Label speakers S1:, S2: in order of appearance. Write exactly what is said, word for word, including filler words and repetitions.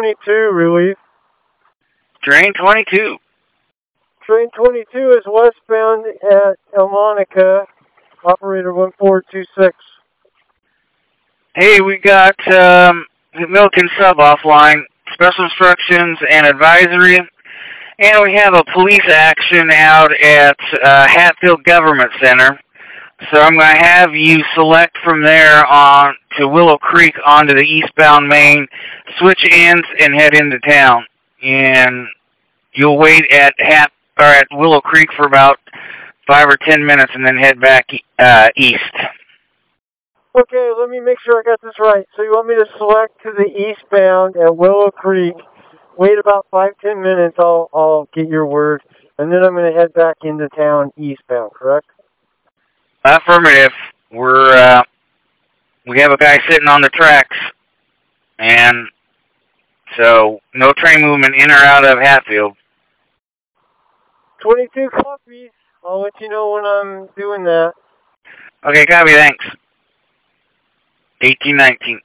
S1: twenty-two, relief.
S2: Train twenty-two.
S1: Train twenty-two is westbound at Elmonica, operator one four two six.
S2: Hey, we got um, Milliken Sub offline, special instructions and advisory, and we have a police action out at uh, Hatfield Government Center. So I'm going to have you select from there on to Willow Creek onto the eastbound main, switch ends, and head into town. And you'll wait at Hat or at Willow Creek for about five or ten minutes, and then head back uh, east.
S1: Okay, let me make sure I got this right. So you want me to select to the eastbound at Willow Creek, wait about five, ten minutes, I'll, I'll get your word, and then I'm going to head back into town eastbound, correct?
S2: Affirmative. We're, uh, we have a guy sitting on the tracks, and so no train movement in or out of Hatfield.
S1: twenty-two copies. I'll let you know when I'm doing that.
S2: Okay, copy, thanks. eighteen nineteen.